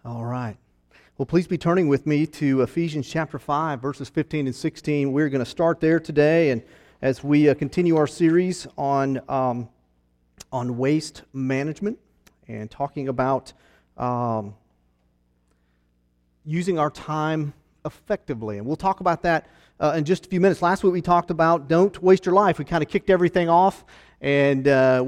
All right. Well, please be turning with me to Ephesians chapter 5, verses 15 and 16. We're going to start there today, and as we continue our series on waste management and talking about using our time effectively. And we'll talk about that in just a few minutes. Last week we talked about don't waste your life. We kind of kicked everything off, and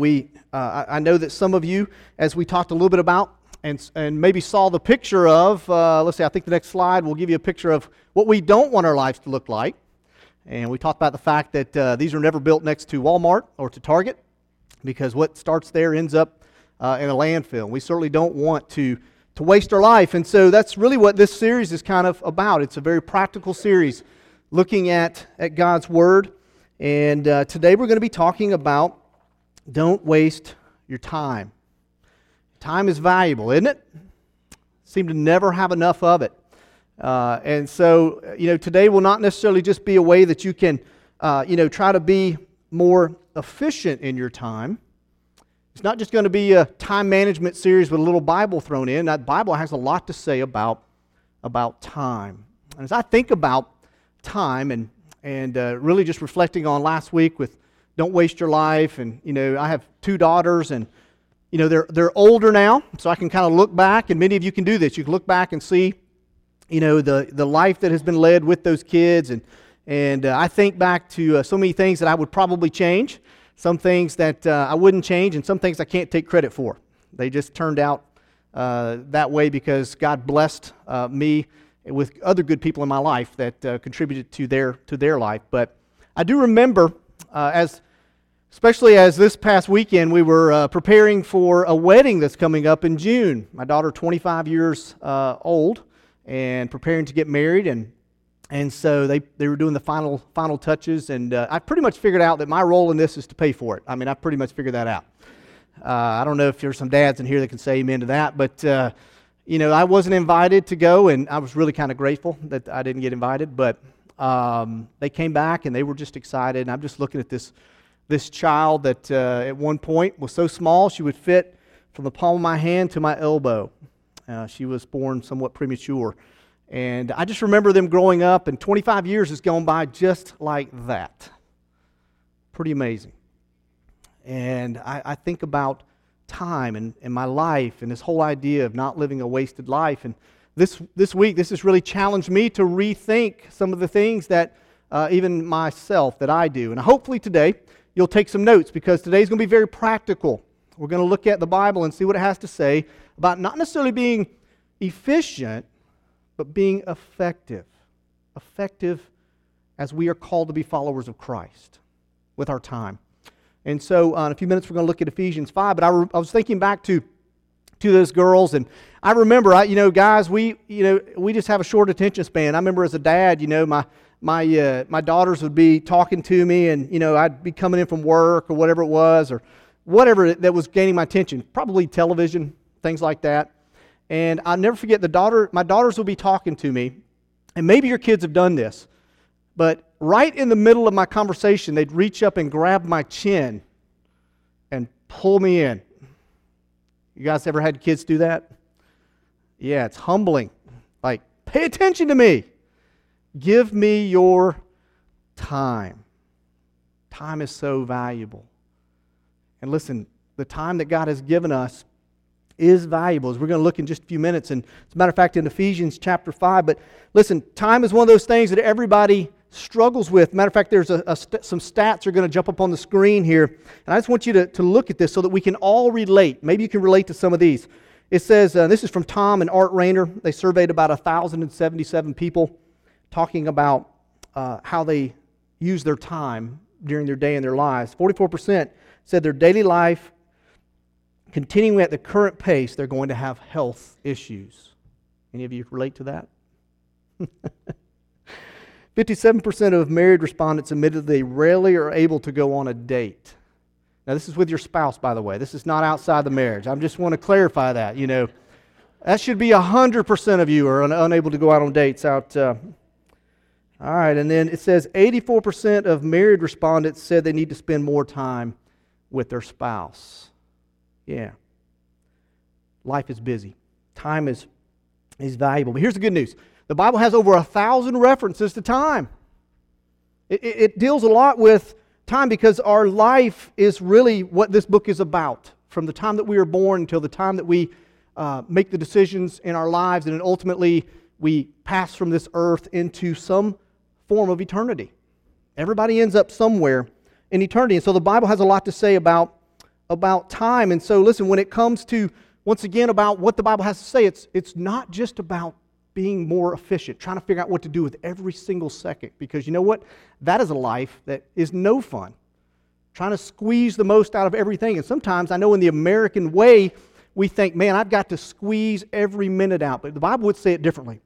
I know that some of you, as we talked a little bit about, and maybe saw the picture of, let's see, I think the next slide will give you a picture of what we don't want our lives to look like. And we talked about the fact that these are never built next to Walmart or to Target, because what starts there ends up in a landfill. We certainly don't want to waste our life. And so that's really what this series is kind of about. It's a very practical series looking at God's Word. And today we're going to be talking about don't waste your time. Time is valuable, isn't it? Seem to never have enough of it. And so, today will not necessarily just be a way that you can, try to be more efficient in your time. It's not just going to be a time management series with a little Bible thrown in. That Bible has a lot to say about time. And as I think about time and really just reflecting on last week with don't waste your life, and, I have two daughters, and they're older now, so I can kind of look back, and many of you can do this. You can look back and see, the life that has been led with those kids, and I think back to so many things that I would probably change, some things that I wouldn't change, and some things I can't take credit for. They just turned out that way because God blessed me with other good people in my life that contributed to their life. But I do remember especially as this past weekend, we were preparing for a wedding that's coming up in June. My daughter, 25 years old, and preparing to get married, and so they were doing the final touches, and I pretty much figured out that my role in this is to pay for it. I mean, I pretty much figured that out. I don't know if there's some dads in here that can say amen to that, but I wasn't invited to go, and I was really kind of grateful that I didn't get invited, but they came back, and they were just excited, and I'm just looking at this child that at one point was so small she would fit from the palm of my hand to my elbow. She was born somewhat premature. And I just remember them growing up, and 25 years has gone by just like that. Pretty amazing. And I think about time and my life and this whole idea of not living a wasted life. And this week, this has really challenged me to rethink some of the things that even myself that I do. And hopefully today, you'll take some notes, because today's going to be very practical. We're going to look at the Bible and see what it has to say about not necessarily being efficient, but being effective. Effective as we are called to be followers of Christ with our time. And so in a few minutes we're going to look at Ephesians 5, but I was thinking back to those girls, and I remember, guys, we just have a short attention span. I remember as a dad, my daughters would be talking to me, and I'd be coming in from work or whatever it was, or whatever that was gaining my attention, probably television, things like that. And I'll never forget my daughters would be talking to me, and maybe your kids have done this, but right in the middle of my conversation, they'd reach up and grab my chin and pull me in. You guys ever had kids do that? Yeah, it's humbling. Like, pay attention to me. Give me your time. Time is so valuable. And listen, the time that God has given us is valuable, as we're going to look in just a few minutes. And as a matter of fact, in Ephesians chapter 5, but listen, time is one of those things that everybody struggles with. Matter of fact, there's some stats are going to jump up on the screen here. And I just want you to look at this so that we can all relate. Maybe you can relate to some of these. It says, this is from Tom and Art Rayner. They surveyed about 1,077 people, talking about how they use their time during their day in their lives. 44% said their daily life, continuing at the current pace, they're going to have health issues. Any of you relate to that? 57% of married respondents admitted they rarely are able to go on a date. Now, this is with your spouse, by the way. This is not outside the marriage. I just want to clarify that. That should be 100% of you are unable to go out on dates out. All right, and then it says 84% of married respondents said they need to spend more time with their spouse. Yeah. Life is busy. Time is is valuable. But here's the good news. The Bible has over 1,000 references to time. It deals a lot with time because our life is really what this book is about. From the time that we were born until the time that we make the decisions in our lives, and then ultimately we pass from this earth into some form of eternity. Everybody ends up somewhere in eternity. And so the Bible has a lot to say about time. And so listen, when it comes to, once again, about what the Bible has to say, it's not just about being more efficient, trying to figure out what to do with every single second. Because you know what? That is a life that is no fun. Trying to squeeze the most out of everything. And sometimes, I know in the American way, we think, man, I've got to squeeze every minute out. But the Bible would say it differently.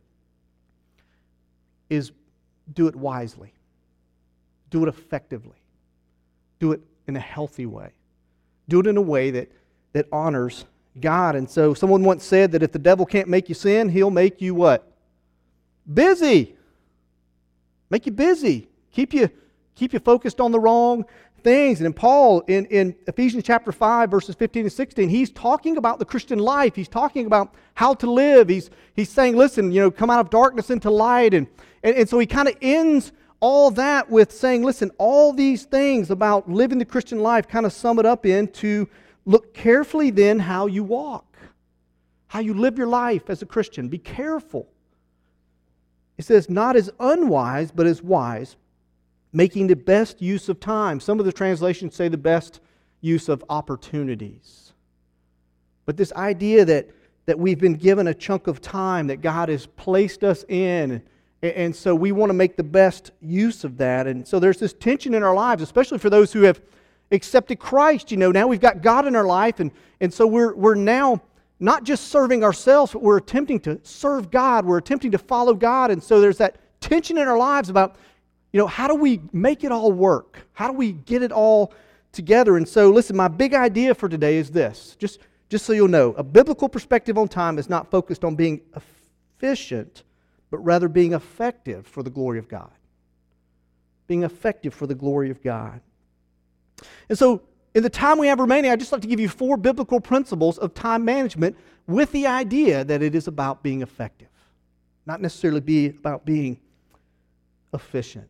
Is do it wisely. Do it effectively. Do it in a healthy way. Do it in a way that honors God. And so someone once said that if the devil can't make you sin, he'll make you what? Busy. Make you busy. Keep you focused on the wrong things. And in Paul, in Ephesians chapter 5, verses 15 and 16, he's talking about the Christian life. He's talking about how to live. He's saying, listen, come out of darkness into light. And so he kind of ends all that with saying, listen, all these things about living the Christian life kind of sum it up into look carefully then how you walk, how you live your life as a Christian. Be careful. It says, not as unwise, but as wise, making the best use of time. Some of the translations say the best use of opportunities. But this idea that we've been given a chunk of time that God has placed us in, and so we want to make the best use of that. And so there's this tension in our lives, especially for those who have accepted Christ. Now we've got God in our life, and so we're now not just serving ourselves, but we're attempting to serve God. We're attempting to follow God. And so there's that tension in our lives about, how do we make it all work? How do we get it all together? And so, listen, my big idea for today is this. Just so you'll know, a biblical perspective on time is not focused on being efficient, but rather being effective for the glory of God. Being effective for the glory of God. And so, in the time we have remaining, I'd just like to give you 4 biblical principles of time management with the idea that it is about being effective, not necessarily about being efficient.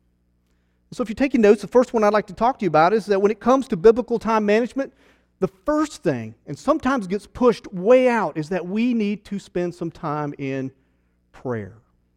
So if you're taking notes, the first one I'd like to talk to you about is that when it comes to biblical time management, the first thing, and sometimes gets pushed way out, is that we need to spend some time in prayer.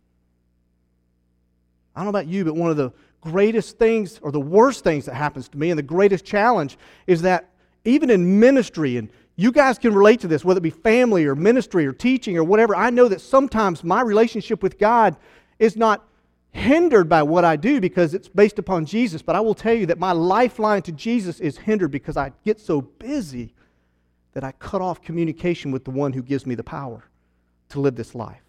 I don't know about you, but one of the greatest things, or the worst things that happens to me, and the greatest challenge, is that even in ministry, and you guys can relate to this, whether it be family or ministry or teaching or whatever, I know that sometimes my relationship with God is not hindered by what I do because it's based upon Jesus. But I will tell you that my lifeline to Jesus is hindered because I get so busy that I cut off communication with the one who gives me the power to live this life.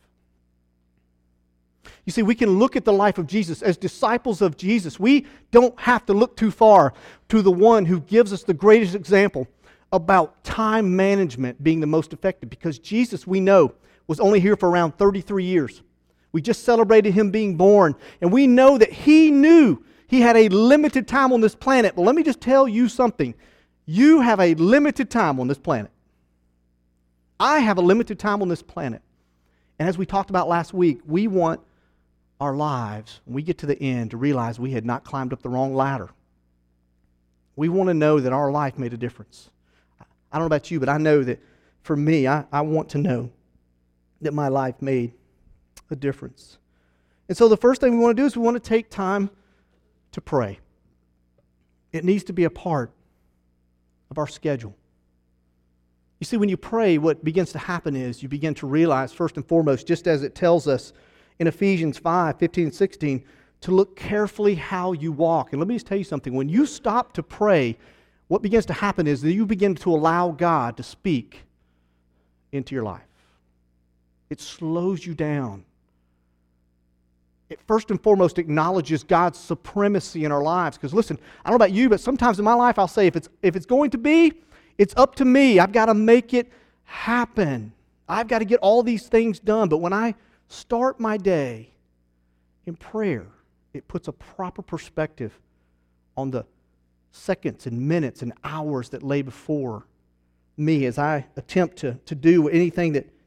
You see, we can look at the life of Jesus as disciples of Jesus. We don't have to look too far to the one who gives us the greatest example about time management being the most effective, because Jesus, we know, was only here for around 33 years. We just celebrated Him being born, and we know that He knew He had a limited time on this planet. But let me just tell you something. You have a limited time on this planet. I have a limited time on this planet. And as we talked about last week, we want our lives, when we get to the end, to realize we had not climbed up the wrong ladder. We want to know that our life made a difference. I don't know about you, but I know that for me, I want to know that my life made a difference. And so the first thing we want to do is we want to take time to pray. It needs to be a part of our schedule. You see, when you pray, what begins to happen is you begin to realize, first and foremost, just as it tells us in Ephesians 5, 15 and 16, to look carefully how you walk. And let me just tell you something. When you stop to pray, what begins to happen is that you begin to allow God to speak into your life. It slows you down. It first and foremost acknowledges God's supremacy in our lives. Because listen, I don't know about you, but sometimes in my life I'll say, if it's going to be, it's up to me. I've got to make it happen. I've got to get all these things done. But when I start my day in prayer, it puts a proper perspective on the seconds and minutes and hours that lay before me as I attempt to do anything that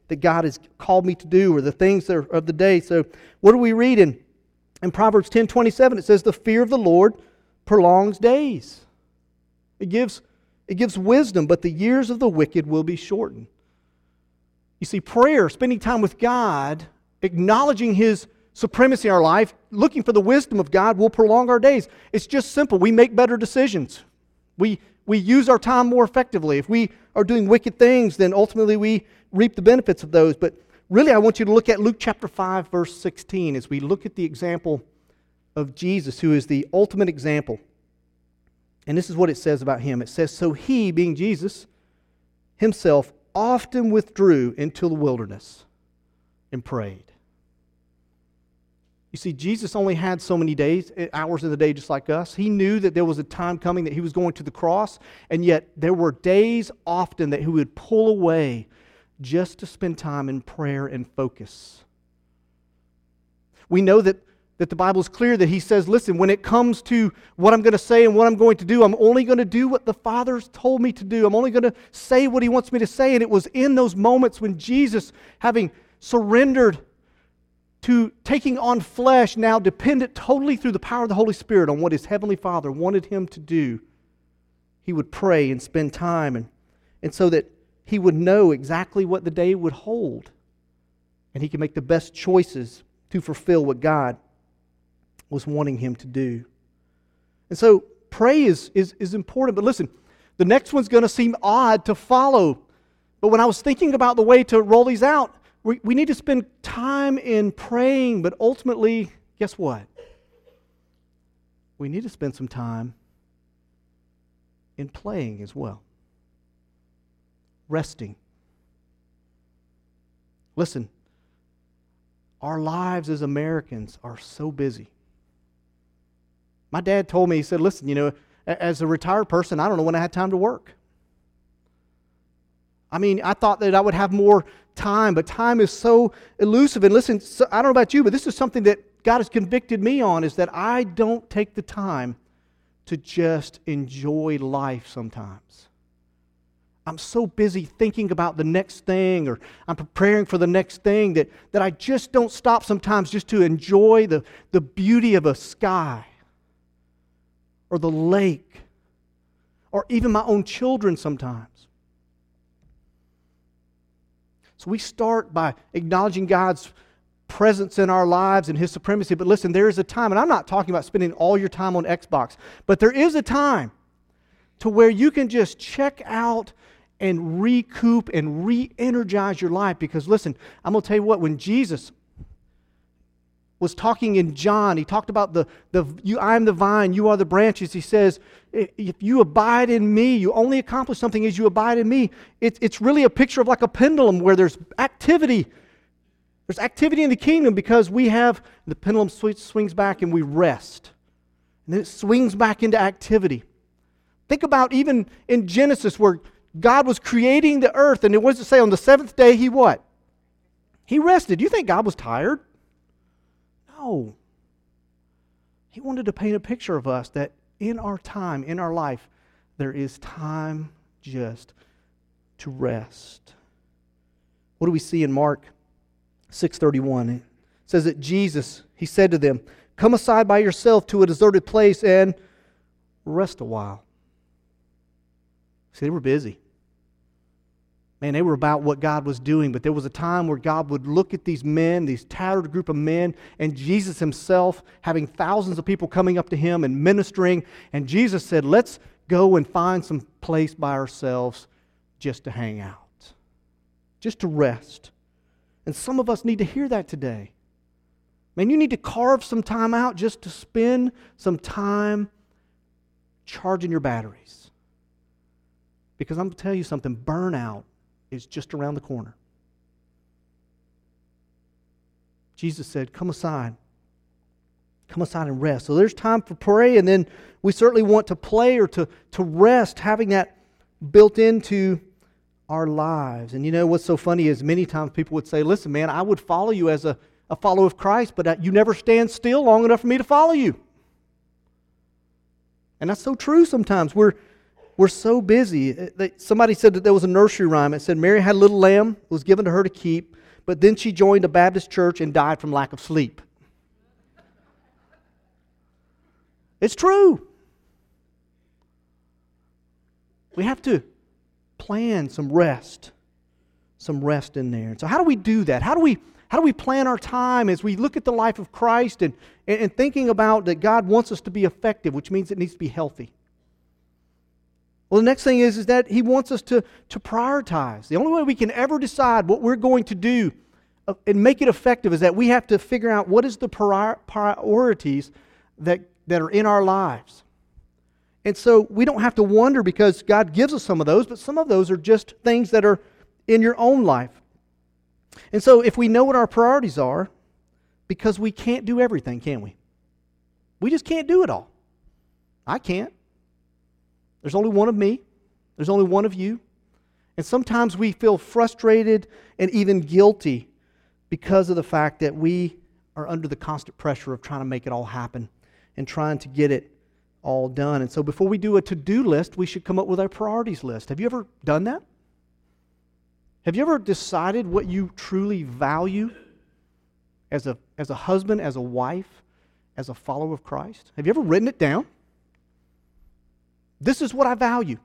that God has called me to do, or the things that are of the day. So what do we read in Proverbs 10:27? It says, the fear of the Lord prolongs days. It gives wisdom, but the years of the wicked will be shortened. You see, prayer, spending time with God, acknowledging His supremacy in our life, looking for the wisdom of God, will prolong our days. It's just simple. We make better decisions. We use our time more effectively. If we are doing wicked things, then ultimately we reap the benefits of those. But really, I want you to look at Luke chapter 5, verse 16, as we look at the example of Jesus, who is the ultimate example. And this is what it says about Him. It says, so He, being Jesus, Himself often withdrew into the wilderness and prayed. You see, Jesus only had so many days, hours in the day just like us. He knew that there was a time coming that He was going to the cross, and yet there were days often that He would pull away just to spend time in prayer and focus. We know that the Bible is clear that He says, listen, when it comes to what I'm going to say and what I'm going to do, I'm only going to do what the Father's told me to do. I'm only going to say what He wants me to say. And it was in those moments when Jesus, having surrendered to taking on flesh, now dependent totally through the power of the Holy Spirit on what His Heavenly Father wanted Him to do, He would pray and spend time, and so that He would know exactly what the day would hold, and He could make the best choices to fulfill what God was wanting Him to do. And so pray is important. But listen, the next one's going to seem odd to follow. But when I was thinking about the way to roll these out, we need to spend time in praying, but ultimately, guess what? We need to spend some time in playing as well. Resting. Listen, our lives as Americans are so busy. My dad told me, he said, listen, as a retired person, I don't know when I had time to work. I mean, I thought that I would have more time, but time is so elusive. And listen, I don't know about you, but this is something that God has convicted me on, is that I don't take the time to just enjoy life sometimes. I'm so busy thinking about the next thing, or I'm preparing for the next thing, that I just don't stop sometimes just to enjoy the beauty of a sky, or the lake, or even my own children sometimes. So we start by acknowledging God's presence in our lives and His supremacy. But listen, there is a time, and I'm not talking about spending all your time on Xbox, but there is a time to where you can just check out and recoup and re-energize your life. Because listen, I'm going to tell you what, when Jesus was talking in John, He talked about I am the vine, you are the branches. He says, if you abide in me, you only accomplish something as you abide in me. It's really a picture of like a pendulum where there's activity. There's activity in the kingdom because the pendulum swings back and we rest. And then it swings back into activity. Think about even in Genesis where God was creating the earth, and what does it say? On the seventh day, He what? He rested. Do you think God was tired? No. He wanted to paint a picture of us that in our time, in our life, there is time just to rest. What do we see in Mark 6:31? It says that Jesus, He said to them, come aside by yourself to a deserted place and rest a while. See, they were busy. Man, they were about what God was doing, but there was a time where God would look at these men, these tattered group of men, and Jesus Himself having thousands of people coming up to Him and ministering, and Jesus said, let's go and find some place by ourselves just to hang out, just to rest. And some of us need to hear that today. Man, you need to carve some time out just to spend some time charging your batteries. Because I'm going to tell you something, burnout is just around the corner. Jesus said, come aside and rest. So there's time for pray, and then we certainly want to play or to rest, having that built into our lives. And you know what's so funny is many times people would say, listen, man, I would follow you as a follower of Christ, but you never stand still long enough for me to follow you. And that's so true sometimes. we're so busy. Somebody said that there was a nursery rhyme. It said, Mary had a little lamb, it was given to her to keep, but then she joined a Baptist church and died from lack of sleep. It's true. We have to plan some rest in there. So how do we do that? How do we plan our time as we look at the life of Christ and thinking about that God wants us to be effective, which means it needs to be healthy? Well, the next thing is that He wants us to prioritize. The only way we can ever decide what we're going to do and make it effective is that we have to figure out what is the priorities that are in our lives. And so we don't have to wonder because God gives us some of those, but some of those are just things that are in your own life. And so if we know what our priorities are, because we can't do everything, can we? We just can't do it all. I can't. There's only one of me. There's only one of you. And sometimes we feel frustrated and even guilty because of the fact that we are under the constant pressure of trying to make it all happen and trying to get it all done. And so before we do a to-do list, we should come up with a priorities list. Have you ever done that? Have you ever decided what you truly value as a husband, as a wife, as a follower of Christ? Have you ever written it down? This is what I value.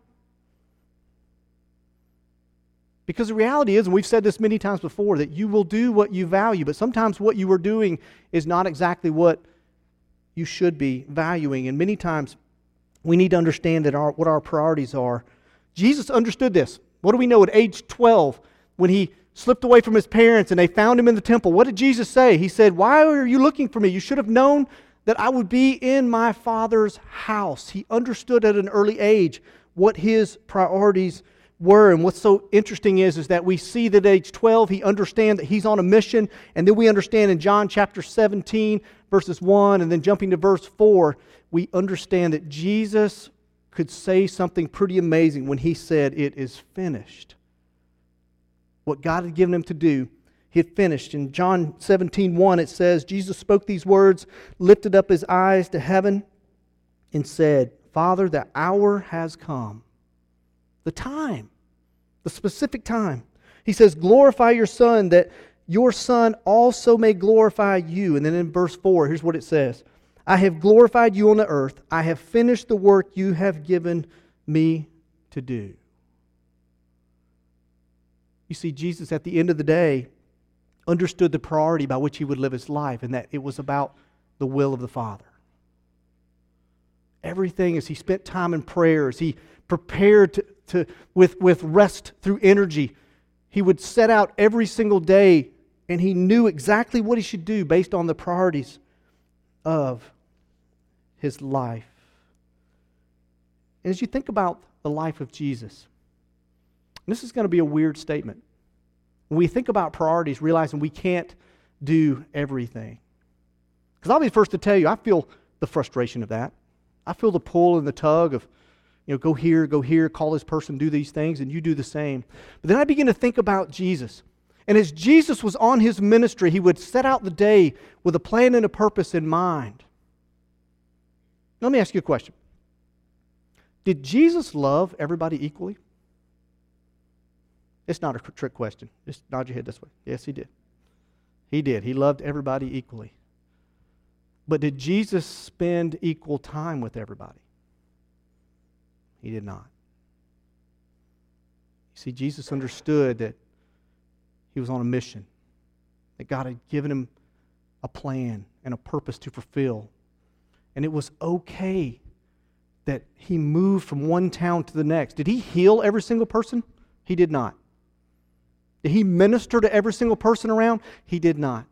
Because the reality is, and we've said this many times before, that you will do what you value, but sometimes what you are doing is not exactly what you should be valuing. And many times we need to understand that what our priorities are. Jesus understood this. What do we know at age 12 when He slipped away from His parents and they found Him in the temple? What did Jesus say? He said, "Why are you looking for me? You should have known that I would be in my Father's house." He understood at an early age what His priorities were. And what's so interesting is that we see that at age 12 He understands that He's on a mission. And then we understand in John chapter 17, verses 1, and then jumping to verse 4, we understand that Jesus could say something pretty amazing when He said, "It is finished." What God had given Him to do, He had finished. In John 17:1, it says, Jesus spoke these words, lifted up His eyes to heaven, and said, "Father, the hour has come." The time, the specific time. He says, "Glorify your Son, that your Son also may glorify you." And then in verse 4, here's what it says. "I have glorified you on the earth. I have finished the work you have given me to do." You see, Jesus at the end of the day understood the priority by which He would live His life, and that it was about the will of the Father. Everything as He spent time in prayer, as He prepared with rest through energy, He would set out every single day, and He knew exactly what He should do based on the priorities of His life. And as you think about the life of Jesus, this is going to be a weird statement. When we think about priorities, realizing we can't do everything. Because I'll be the first to tell you, I feel the frustration of that. I feel the pull and the tug of, go here, call this person, do these things, and you do the same. But then I begin to think about Jesus. And as Jesus was on His ministry, He would set out the day with a plan and a purpose in mind. Let me ask you a question. Did Jesus love everybody equally? It's not a trick question. Just nod your head this way. Yes, He did. He did. He loved everybody equally. But did Jesus spend equal time with everybody? He did not. You see, Jesus understood that He was on a mission, that God had given Him a plan and a purpose to fulfill. And it was okay that He moved from one town to the next. Did He heal every single person? He did not. Did He minister to every single person around? He did not.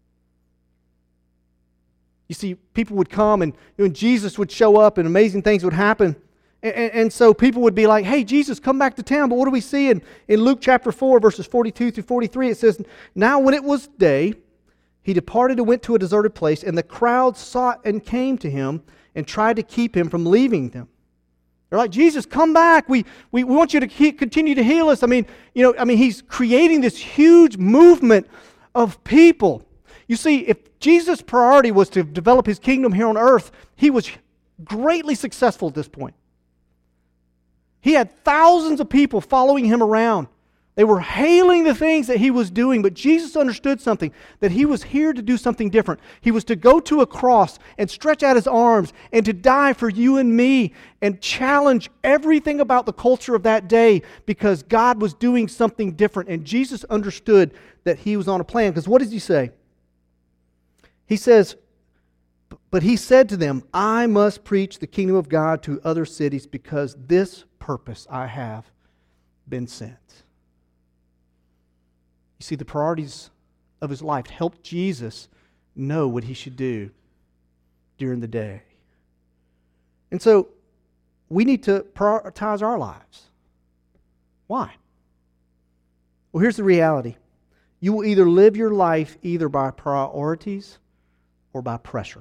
You see, people would come and Jesus would show up and amazing things would happen. And so people would be like, "Hey, Jesus, come back to town." But what do we see in Luke chapter 4, verses 42 through 43? It says, "Now when it was day, He departed and went to a deserted place, and the crowd sought and came to Him and tried to keep Him from leaving them." They're like, "Jesus, come back. We want you to continue to heal us." He's creating this huge movement of people. You see, if Jesus' priority was to develop His kingdom here on earth, He was greatly successful at this point. He had thousands of people following him around. They were hailing the things that he was doing, but Jesus understood something, that he was here to do something different. He was to go to a cross and stretch out his arms and to die for you and me and challenge everything about the culture of that day because God was doing something different. And Jesus understood that he was on a plan. Because what does he say? He says, but he said to them, I must preach the kingdom of God to other cities because this purpose I have been sent. You see, the priorities of his life helped Jesus know what he should do during the day. And so, we need to prioritize our lives. Why? Well, here's the reality. You will either live your life either by priorities or by pressure.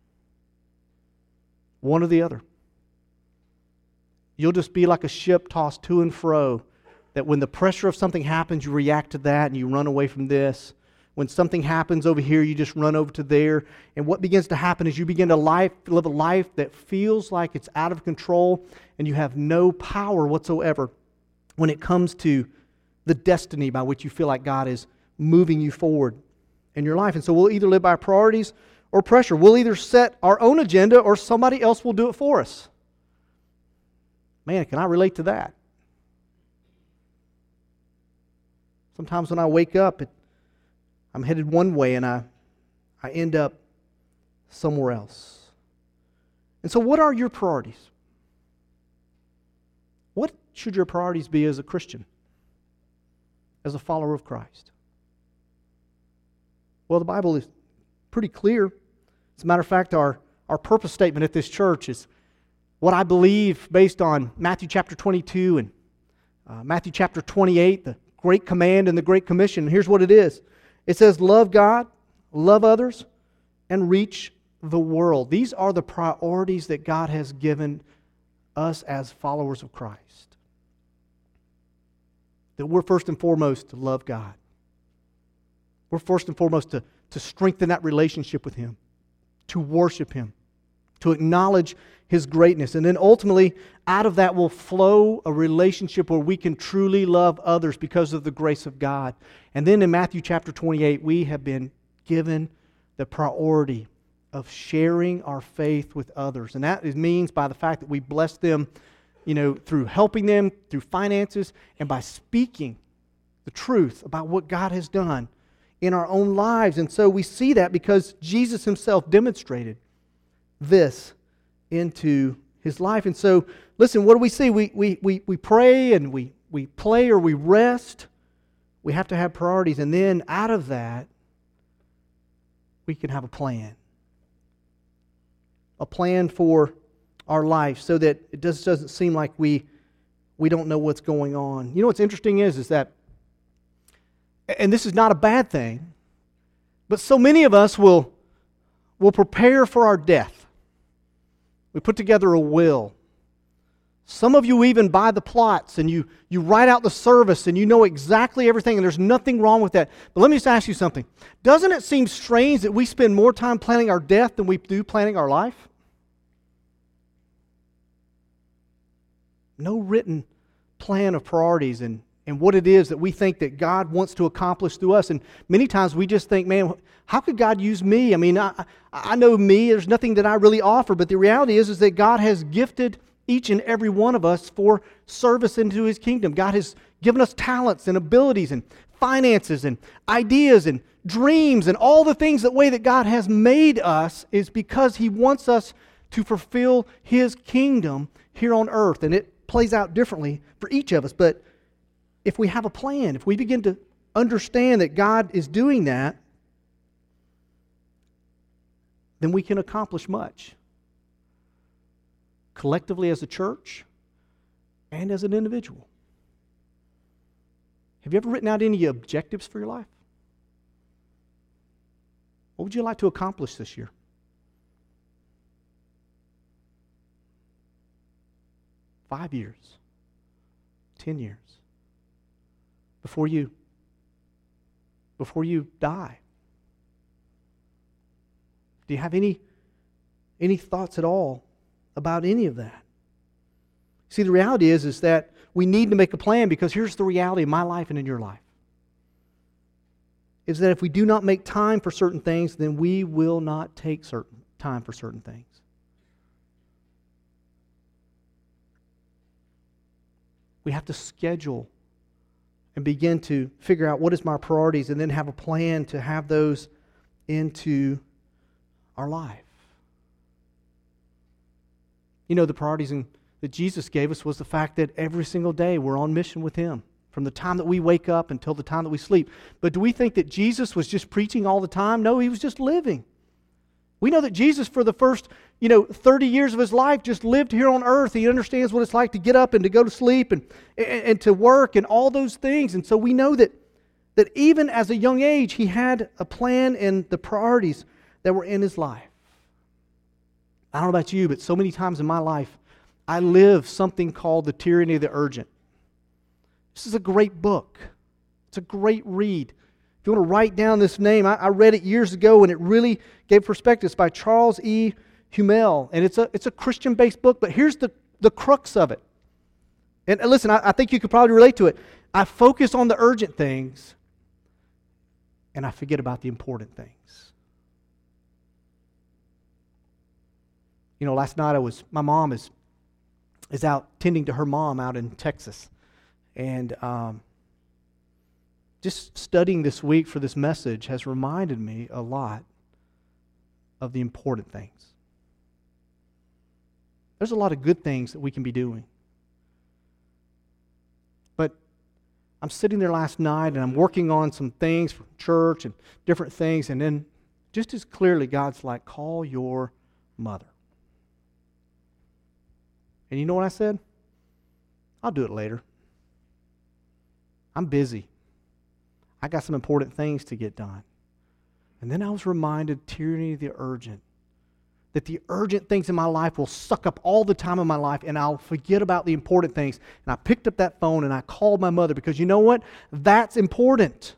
One or the other. You'll just be like a ship tossed to and fro, that when the pressure of something happens, you react to that and you run away from this. When something happens over here, you just run over to there. And what begins to happen is you begin to live a life that feels like it's out of control and you have no power whatsoever when it comes to the destiny by which you feel like God is moving you forward in your life. And so we'll either live by priorities or pressure. We'll either set our own agenda or somebody else will do it for us. Man, can I relate to that? Sometimes when I wake up, I'm headed one way and I end up somewhere else. And so what are your priorities? What should your priorities be as a Christian? As a follower of Christ? Well, the Bible is pretty clear. As a matter of fact, our purpose statement at this church is what I believe based on Matthew chapter 22 and Matthew chapter 28, the Great Command and the Great Commission. Here's what it is. It says, love God, love others, and reach the world. These are the priorities that God has given us as followers of Christ. That we're first and foremost to love God. We're first and foremost to strengthen that relationship with Him, to worship Him, to acknowledge His greatness. And then ultimately, out of that will flow a relationship where we can truly love others because of the grace of God. And then in Matthew chapter 28, we have been given the priority of sharing our faith with others. And that means by the fact that we bless them, through helping them, through finances, and by speaking the truth about what God has done in our own lives. And so we see that because Jesus Himself demonstrated this into His life. And so, listen, what do we see? We pray and we play or we rest. We have to have priorities. And then out of that, we can have a plan. A plan for our life so that it just doesn't seem like we don't know what's going on. You know what's interesting is that, and this is not a bad thing, but so many of us will prepare for our death. We put together a will. Some of you even buy the plots and you write out the service and you know exactly everything and there's nothing wrong with that. But let me just ask you something. Doesn't it seem strange that we spend more time planning our death than we do planning our life? No written plan of priorities and what it is that we think that God wants to accomplish through us. And many times we just think, man, how could God use me? I mean, I know me, there's nothing that I really offer, but the reality is that God has gifted each and every one of us for service into His kingdom. God has given us talents and abilities and finances and ideas and dreams and all the things that way that God has made us is because He wants us to fulfill His kingdom here on earth. And it plays out differently for each of us. But if we have a plan, if we begin to understand that God is doing that, then we can accomplish much. Collectively as a church and as an individual. Have you ever written out any objectives for your life? What would you like to accomplish this year? $5 years, 10 years, before you die. Do you have any thoughts at all about any of that? See, the reality is that we need to make a plan, because here's the reality in my life and in your life. Is that if we do not make time for certain things, then we will not take certain time for certain things. We have to schedule and begin to figure out what is my priorities, and then have a plan to have those into our life. You know, the priorities that Jesus gave us was the fact that every single day we're on mission with Him, from the time that we wake up until the time that we sleep. But do we think that Jesus was just preaching all the time? No, He was just living. We know that Jesus, for the first 30 years of His life, just lived here on earth. He understands what it's like to get up and to go to sleep and to work and all those things. And so we know that even as a young age, He had a plan and the priorities that were in His life. I don't know about you, but so many times in my life, I live something called The Tyranny of the Urgent. This is a great book. It's a great read. If you want to write down this name, I read it years ago, and it really gave perspective. It's by Charles E. Hummel, and it's a Christian-based book, but here's the crux of it. And listen, I think you could probably relate to it. I focus on the urgent things, and I forget about the important things. Last night my mom is out tending to her mom out in Texas, and just studying this week for this message has reminded me a lot of the important things. There's a lot of good things that we can be doing. But I'm sitting there last night and I'm working on some things for church and different things, and then just as clearly God's like, call your mother. And you know what I said? I'll do it later. I'm busy. I got some important things to get done. And then I was reminded, tyranny of the urgent. That the urgent things in my life will suck up all the time of my life, and I'll forget about the important things. And I picked up that phone and I called my mother, because you know what? That's important.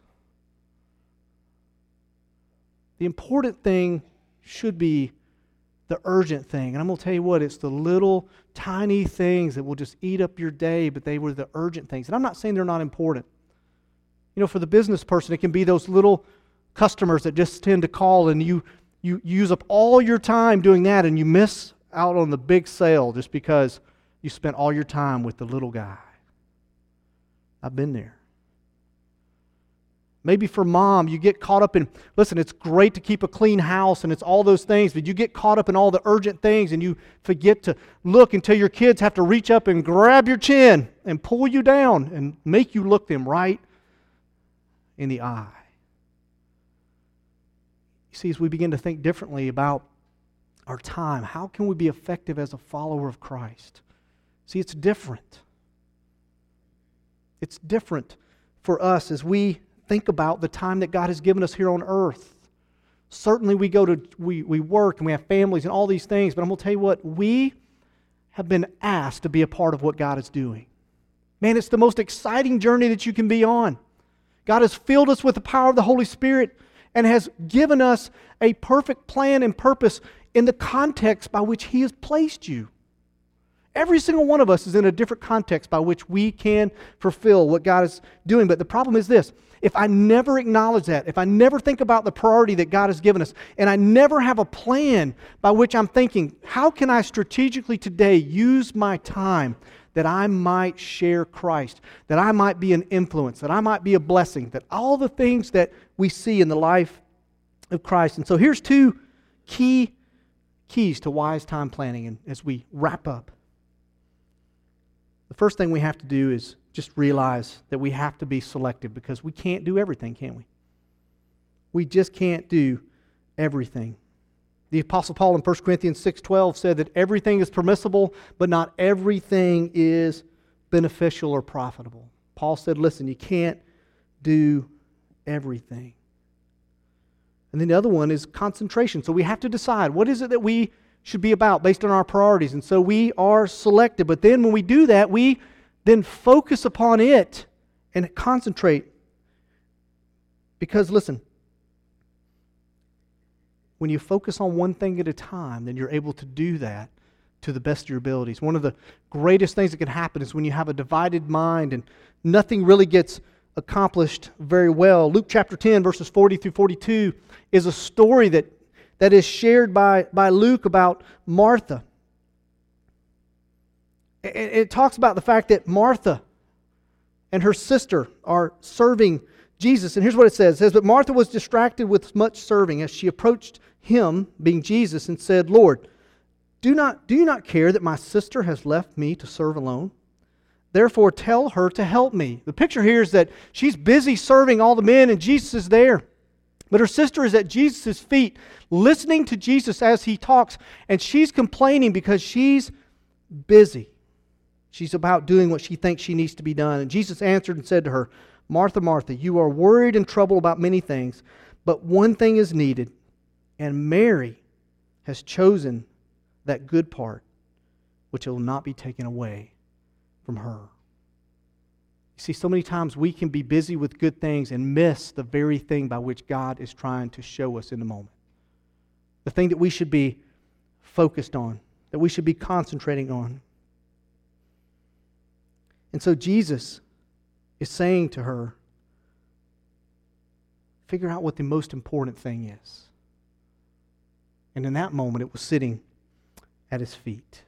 The important thing should be the urgent thing. And I'm going to tell you what, it's the little tiny things that will just eat up your day, but they were the urgent things. And I'm not saying they're not important. For the business person, it can be those little customers that just tend to call, and you use up all your time doing that, and you miss out on the big sale just because you spent all your time with the little guy. I've been there. Maybe for mom, you get caught up in, listen, it's great to keep a clean house and it's all those things, but you get caught up in all the urgent things and you forget to look until your kids have to reach up and grab your chin and pull you down and make you look them right in the eye. You see, as we begin to think differently about our time, how can we be effective as a follower of Christ? See, it's different. It's different for us as we think about the time that God has given us here on earth. Certainly we work and we have families and all these things, but I'm going to tell you what, we have been asked to be a part of what God is doing. Man, it's the most exciting journey that you can be on. God has filled us with the power of the Holy Spirit and has given us a perfect plan and purpose in the context by which He has placed you. Every single one of us is in a different context by which we can fulfill what God is doing. But the problem is this: if I never acknowledge that, if I never think about the priority that God has given us, and I never have a plan by which I'm thinking, how can I strategically today use my time that I might share Christ, that I might be an influence, that I might be a blessing, that all the things that we see in the life of Christ. And so here's two keys to wise time planning, and as we wrap up. The first thing we have to do is just realize that we have to be selective, because we can't do everything, can we? We just can't do everything. The Apostle Paul in 1 Corinthians 6:12 said that everything is permissible, but not everything is beneficial or profitable. Paul said, listen, you can't do everything. And then the other one is concentration. So we have to decide, what is it that we should be about based on our priorities? And so we are selective. But then when we do that, we then focus upon it and concentrate. Because listen, when you focus on one thing at a time, then you're able to do that to the best of your abilities. One of the greatest things that can happen is when you have a divided mind and nothing really gets accomplished very well. Luke chapter 10, verses 40 through 42 is a story that is shared by Luke about Martha. It talks about the fact that Martha and her sister are serving Jesus. And here's what it says. It says, "But Martha was distracted with much serving as she approached him," being Jesus, "and said, 'Lord, do you not care that my sister has left me to serve alone? Therefore tell her to help me.'" The picture here is that she's busy serving all the men and Jesus is there. But her sister is at Jesus' feet, listening to Jesus as he talks, and she's complaining because she's busy. She's about doing what she thinks she needs to be done. And Jesus answered and said to her, "Martha, Martha, you are worried and troubled about many things, but one thing is needed, and Mary has chosen that good part, which will not be taken away from her." You see, so many times we can be busy with good things and miss the very thing by which God is trying to show us in the moment. The thing that we should be focused on, that we should be concentrating on. And so Jesus is saying to her, figure out what the most important thing is. And in that moment, it was sitting at his feet.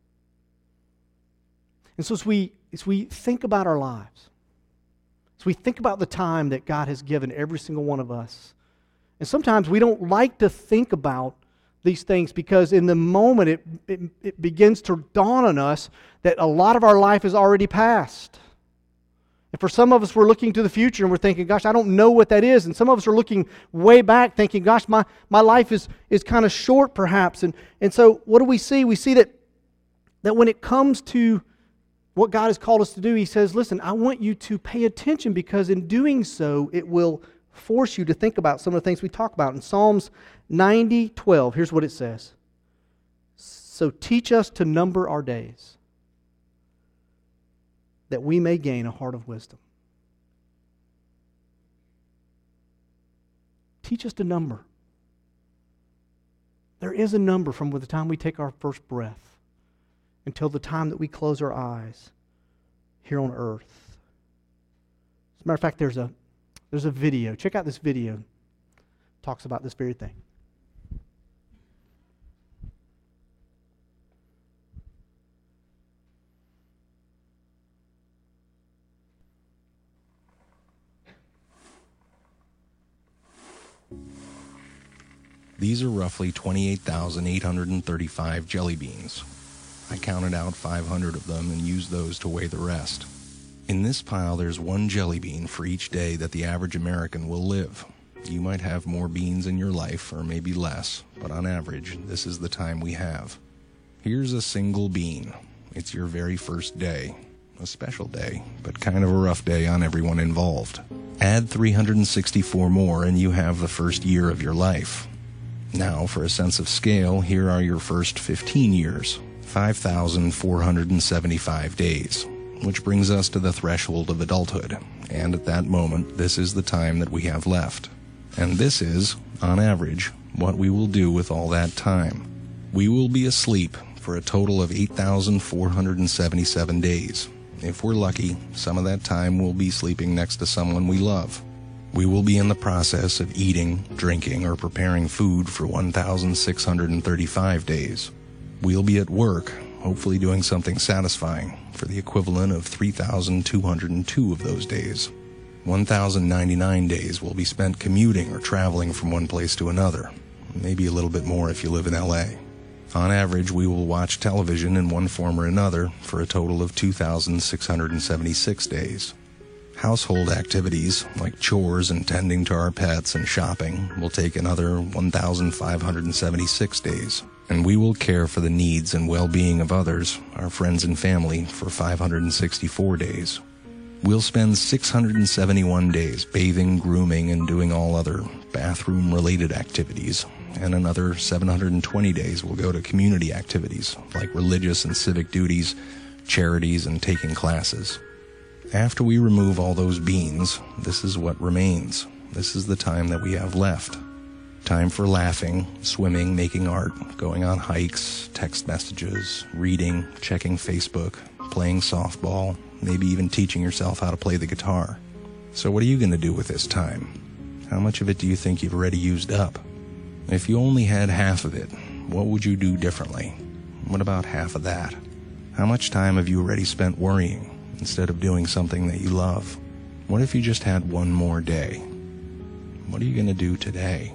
And so as we think about our lives, as we think about the time that God has given every single one of us, and sometimes we don't like to think about these things because in the moment it begins to dawn on us that a lot of our life is already past. And for some of us, we're looking to the future and we're thinking, gosh, I don't know what that is. And some of us are looking way back thinking, gosh, my life is kind of short perhaps. And so what do we see? We see that when it comes to what God has called us to do, He says, listen, I want you to pay attention because in doing so, it will force you to think about some of the things we talk about. In Psalms 90:12, here's what it says. "So teach us to number our days, that we may gain a heart of wisdom." Teach us to number. There is a number from the time we take our first breath until the time that we close our eyes here on earth. As a matter of fact, there's a video. Check out this video. It talks about this very thing. These are roughly 28,835 jelly beans. I counted out 500 of them and used those to weigh the rest. In this pile, there's one jelly bean for each day that the average American will live. You might have more beans in your life, or maybe less, but on average, this is the time we have. Here's a single bean. It's your very first day. A special day, but kind of a rough day on everyone involved. Add 364 more and you have the first year of your life. Now, for a sense of scale, here are your first 15 years, 5,475 days, which brings us to the threshold of adulthood, and at that moment, this is the time that we have left. And this is, on average, what we will do with all that time. We will be asleep for a total of 8,477 days. If we're lucky, some of that time we'll be sleeping next to someone we love. We will be in the process of eating, drinking, or preparing food for 1,635 days. We'll be at work, hopefully doing something satisfying, for the equivalent of 3,202 of those days. 1,099 days will be spent commuting or traveling from one place to another, maybe a little bit more if you live in LA. On average, we will watch television in one form or another for a total of 2,676 days. Household activities, like chores and tending to our pets and shopping, will take another 1,576 days. And we will care for the needs and well-being of others, our friends and family, for 564 days. We'll spend 671 days bathing, grooming, and doing all other bathroom-related activities. And another 720 days will go to community activities, like religious and civic duties, charities, and taking classes. After we remove all those beans, this is what remains. This is the time that we have left. Time for laughing, swimming, making art, going on hikes, text messages, reading, checking Facebook, playing softball, maybe even teaching yourself how to play the guitar. So what are you going to do with this time? How much of it do you think you've already used up? If you only had half of it, what would you do differently? What about half of that? How much time have you already spent worrying instead of doing something that you love? What if you just had one more day? What are you going to do today?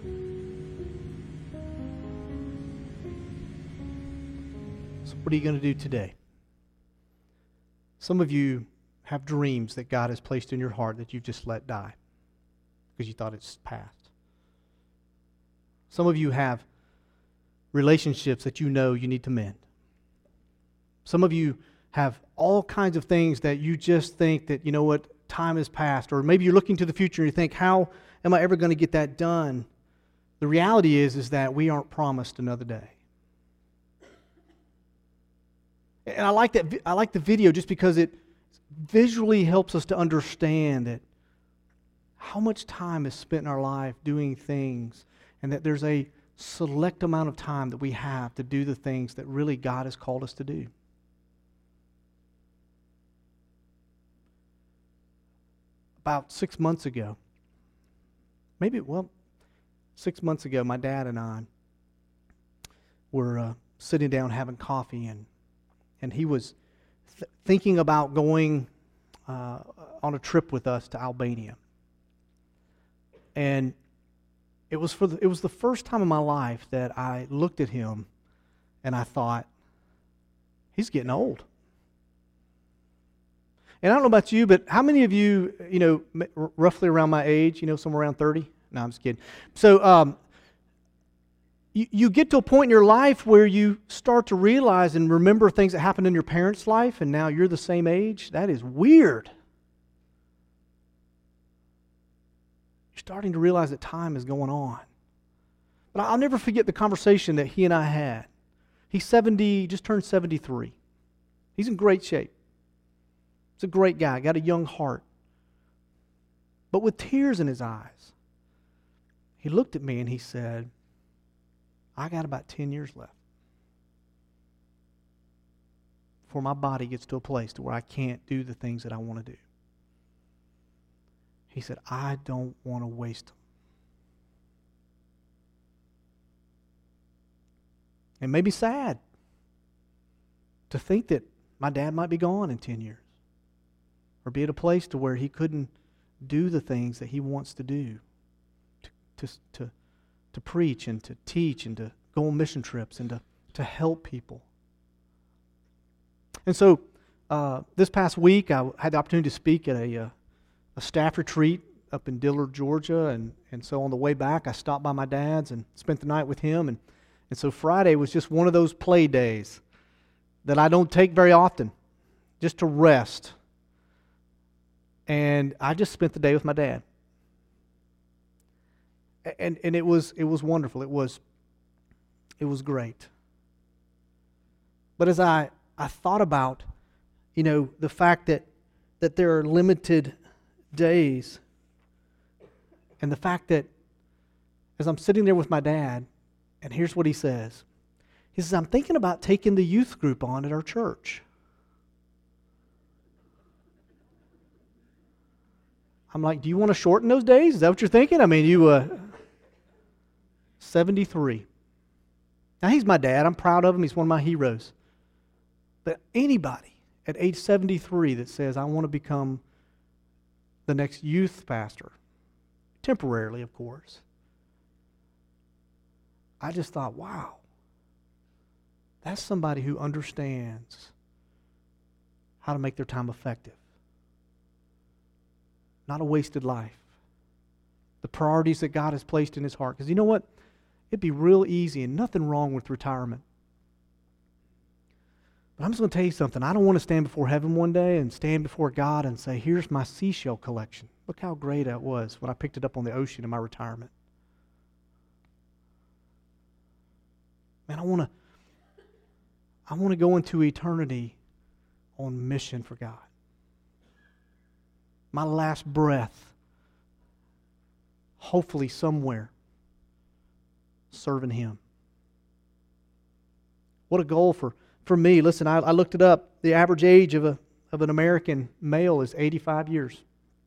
So what are you going to do today? Some of you have dreams that God has placed in your heart that you've just let die because you thought it's past. Some of you have relationships that you know you need to mend. Some of you have all kinds of things that you just think that, you know what, time has passed. Or maybe you're looking to the future and you think, how am I ever going to get that done? The reality is that we aren't promised another day. And I like the video just because it visually helps us to understand that how much time is spent in our life doing things, and that there's a select amount of time that we have to do the things that really God has called us to do. About 6 months ago, 6 months ago, my dad and I were sitting down having coffee, and he was thinking about going on a trip with us to Albania. And it was the first time in my life that I looked at him and I thought, he's getting old. And I don't know about you, but how many of you, roughly around my age, somewhere around 30? No, I'm just kidding. So you get to a point in your life where you start to realize and remember things that happened in your parents' life, and now you're the same age. That is weird. You're starting to realize that time is going on. But I'll never forget the conversation that he and I had. He's 70, just turned 73. He's in great shape. He's a great guy, got a young heart. But with tears in his eyes, he looked at me and he said, I got about 10 years left before my body gets to a place to where I can't do the things that I want to do. He said, I don't want to waste them. It may be sad to think that my dad might be gone in 10 years or be at a place to where he couldn't do the things that he wants to do, to preach and to teach and to go on mission trips and to help people. And so this past week I had the opportunity to speak at a staff retreat up in Dillard, Georgia, and so on the way back I stopped by my dad's and spent the night with him, and so Friday was just one of those play days that I don't take very often, just to rest. And I just spent the day with my dad. And it was wonderful. It was great. But as I thought about, the fact that there are limited days, and the fact that as I'm sitting there with my dad, and here's what he says. He says, I'm thinking about taking the youth group on at our church. I'm like, do you want to shorten those days? Is that what you're thinking? I mean, 73. Now, he's my dad. I'm proud of him. He's one of my heroes. But anybody at age 73 that says, I want to become the next youth pastor, temporarily, of course, I just thought, wow, that's somebody who understands how to make their time effective. Not a wasted life. The priorities that God has placed in his heart. Because you know what? It'd be real easy and nothing wrong with retirement. But I'm just going to tell you something. I don't want to stand before heaven one day and stand before God and say, here's my seashell collection. Look how great that was when I picked it up on the ocean in my retirement. Man, I want to go into eternity on mission for God. My last breath, hopefully somewhere, serving Him. What a goal for me. Listen, I looked it up. The average age of an American male is 85 years.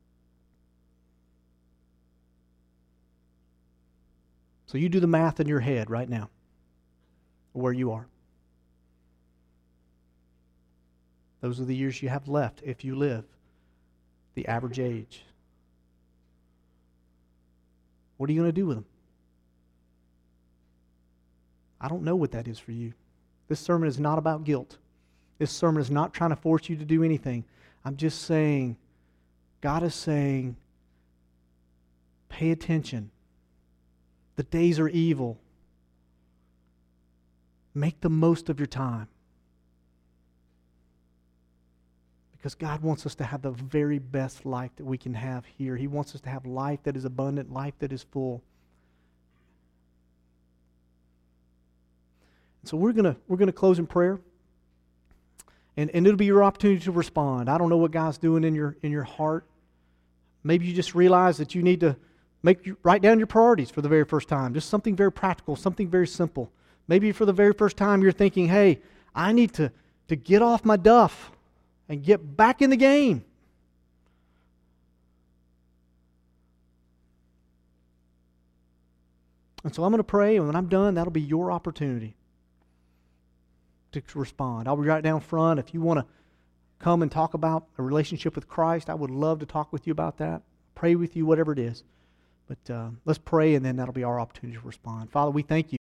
So you do the math in your head right now, where you are. Those are the years you have left if you live. The average age. What are you going to do with them? I don't know what that is for you. This sermon is not about guilt. This sermon is not trying to force you to do anything. I'm just saying, God is saying, pay attention. The days are evil. Make the most of your time. Because God wants us to have the very best life that we can have here. He wants us to have life that is abundant, life that is full. So we're gonna close in prayer. And it'll be your opportunity to respond. I don't know what God's doing in your heart. Maybe you just realize that you need to write down your priorities for the very first time. Just something very practical, something very simple. Maybe for the very first time you're thinking, hey, I need to get off my duff and get back in the game. And so I'm going to pray, and when I'm done, that'll be your opportunity to respond. I'll be right down front. If you want to come and talk about a relationship with Christ, I would love to talk with you about that. Pray with you, whatever it is. But let's pray, and then that'll be our opportunity to respond. Father, we thank you.